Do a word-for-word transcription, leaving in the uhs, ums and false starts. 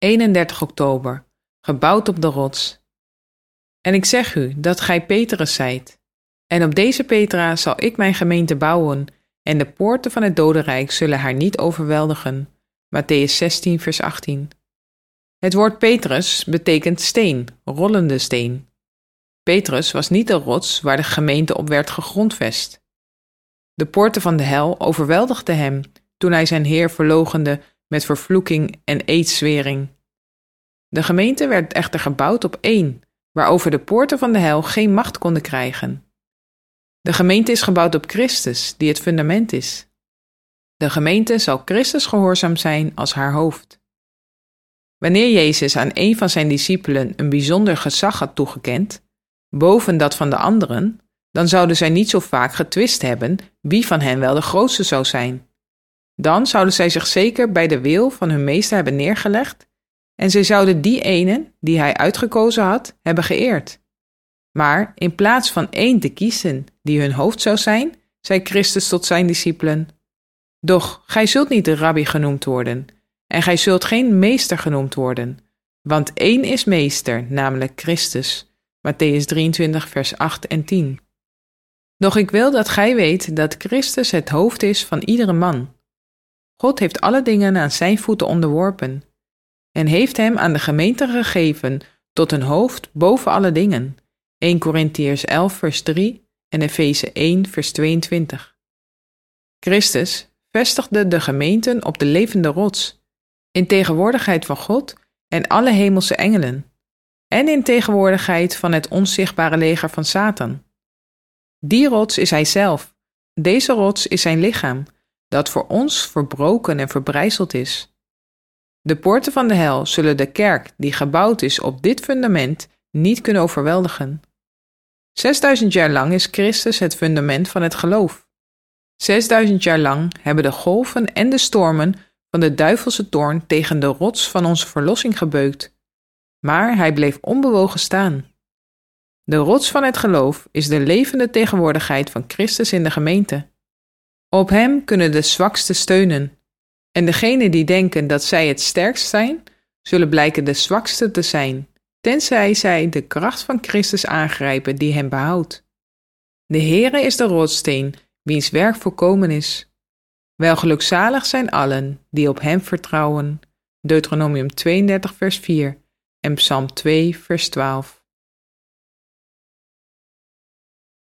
eenendertig oktober, gebouwd op de rots. En ik zeg u dat gij Petrus zijt. En op deze Petra zal ik mijn gemeente bouwen, en de poorten van het dodenrijk zullen haar niet overweldigen. Mattheüs zestien, vers achttien. Het woord Petrus betekent steen, rollende steen. Petrus was niet de rots waar de gemeente op werd gegrondvest. De poorten van de hel overweldigden hem toen hij zijn Heer verloochende met vervloeking en eedzwering. De gemeente werd echter gebouwd op één, waarover de poorten van de hel geen macht konden krijgen. De gemeente is gebouwd op Christus, die het fundament is. De gemeente zal Christus gehoorzaam zijn als haar hoofd. Wanneer Jezus aan een van zijn discipelen een bijzonder gezag had toegekend, boven dat van de anderen, dan zouden zij niet zo vaak getwist hebben wie van hen wel de grootste zou zijn. Dan zouden zij zich zeker bij de wil van hun meester hebben neergelegd en zij zouden die ene, die hij uitgekozen had, hebben geëerd. Maar in plaats van één te kiezen die hun hoofd zou zijn, zei Christus tot zijn discipelen: Doch gij zult niet de rabbi genoemd worden, en gij zult geen meester genoemd worden, want één is meester, namelijk Christus. Mattheüs drieëntwintig, vers acht en tien. Doch ik wil dat gij weet dat Christus het hoofd is van iedere man. God heeft alle dingen aan zijn voeten onderworpen, en heeft hem aan de gemeente gegeven tot een hoofd boven alle dingen. Eerste Korintiërs elf, vers drie en Efeze één, vers tweeëntwintig. Christus vestigde de gemeenten op de levende rots, in tegenwoordigheid van God en alle hemelse engelen, en in tegenwoordigheid van het onzichtbare leger van Satan. Die rots is hij zelf. Deze rots is zijn lichaam, dat voor ons verbroken en verbrijzeld is. De poorten van de hel zullen de kerk, die gebouwd is op dit fundament, niet kunnen overweldigen. Zesduizend jaar lang is Christus het fundament van het geloof. Zesduizend jaar lang hebben de golven en de stormen van de duivelse toorn tegen de rots van onze verlossing gebeukt. Maar hij bleef onbewogen staan. De rots van het geloof is de levende tegenwoordigheid van Christus in de gemeente. Op hem kunnen de zwaksten steunen. En degenen die denken dat zij het sterkst zijn, zullen blijken de zwakste te zijn, tenzij zij de kracht van Christus aangrijpen die hem behoudt. De Heere is de rotssteen, wiens werk volkomen is. Welgelukzalig zijn allen die op hem vertrouwen. Deuteronomium tweeëndertig, vers vier en Psalm twee, vers twaalf.